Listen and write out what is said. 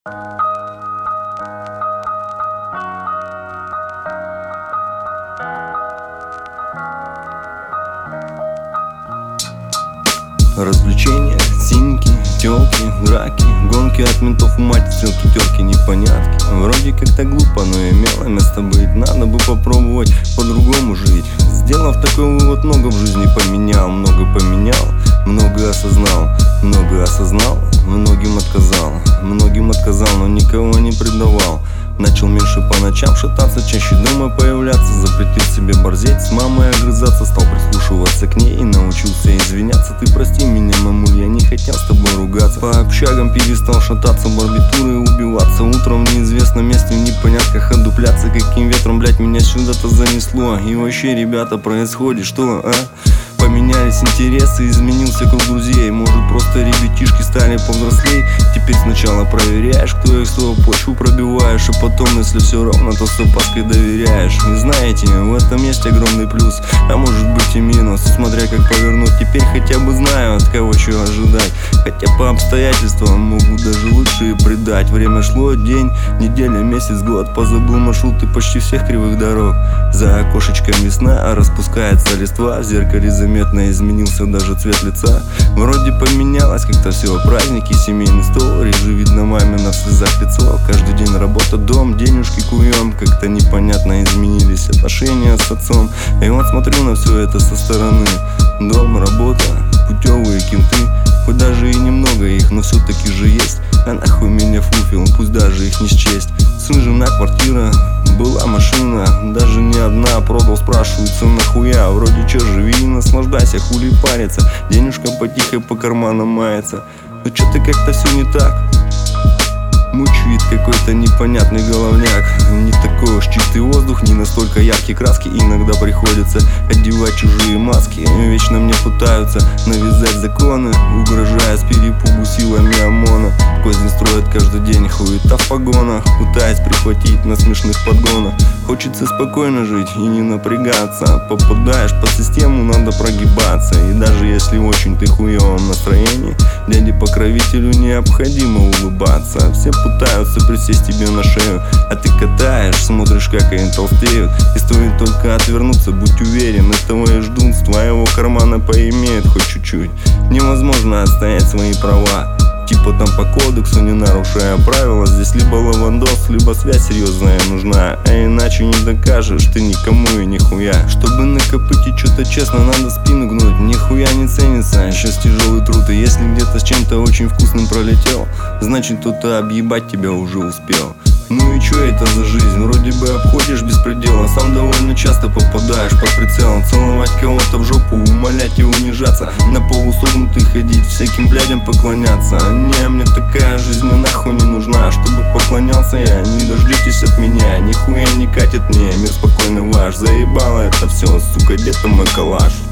Развлечения, синьки, тёлки, драки, гонки от ментов, мать, стрелки, терки, непонятки. Вроде как-то глупо, но имело место быть. Надо бы попробовать по-другому жить. Сделав такой вывод, много в жизни поменял. Много поменял, много осознал, многим отказал, но никого не предавал. Начал меньше по ночам шататься, чаще дома появляться. Запретил себе борзеть, с мамой огрызаться. Стал прислушиваться к ней и научился извиняться. Ты прости меня, мамуль, я не хотел с тобой ругаться. По общагам перестал шататься, барбитуры убиваться. Утром в неизвестном месте, в непонятках отдупляться. Каким ветром, блять, меня сюда-то занесло? И вообще, ребята, происходит что, а? Поменялись интересы, изменился круг друзей. Может, просто ребятишки стали повзрослей. Теперь сначала проверяешь, кто их свою почву пробиваешь, а потом, если все равно, то с опаской доверяешь. И знаете, в этом есть огромный плюс, а может быть и минус, смотря как повернуть. Теперь хотя бы знаю, от кого чего ожидать. Хотя по обстоятельствам могут даже лучшие предать. Время шло, день, неделя, месяц, год. Позабыл маршруты почти всех кривых дорог. За окошечком весна, распускается листва. В зеркале заметно изменился даже цвет лица. Вроде поменялось как-то все, праздники, семейный стол. Реже видно мамина в слезах лицо. Каждый день работа, дом, денежки куем. Как-то непонятно изменились отношения с отцом. И вот смотрю на все это со стороны. Дом, работа, путевые кенты. Хоть даже и немного их, но все-таки же есть. А нахуй меня фуфел, пусть даже их не счесть. Сын, жена, квартира, была машина, даже не одна. Продал, спрашивается, нахуя? Вроде че, живи и наслаждайся, хули париться. Денежка потихо по карманам мается. Но что-то как-то все не так. Мучает какой-то непонятный головняк. Не такой уж чистый воздух, не настолько яркие краски. Иногда приходится одевать чужие маски. Вечно мне пытаются навязать законы, угрожая с перепугу силами ОМОНа. Козни строят каждый день, хуета в погонах, пытаясь прихватить на смешных подгонах. Хочется спокойно жить и не напрягаться. Попадаешь под систему, надо прогибаться. И даже если очень ты хуёвом настроении, дяде-покровителю необходимо улыбаться. Все пытаются присесть тебе на шею, а ты катаешь, смотришь, как они толстеют. И стоит только отвернуться, будь уверен, этого и ждут. С твоего кармана поимеют хоть чуть-чуть. Невозможно отстоять свои права, типа там по кодексу, не нарушая правила. Здесь либо лавандос, либо связь серьезная нужна. А иначе не докажешь ты никому и нихуя. Чтобы накопыть и что-то честно, надо спину гнуть. Нихуя не ценится, сейчас тяжелый труд. И если где-то с чем-то очень вкусным пролетел, значит кто-то объебать тебя уже успел. Ну и чё это за жизнь? Вроде бы обходишь без предела, сам довольно часто попадаешь под прицелом. Целовать кого-то в жопу, умолять и унижаться, на полусогнутый ходить, всяким блядям поклоняться. Не, мне такая жизнь нахуй не нужна, чтобы поклонялся я. Не дождетесь от меня, нихуя не катит мне мир спокойный ваш. Заебало это все, сука, где-то мой коллаж.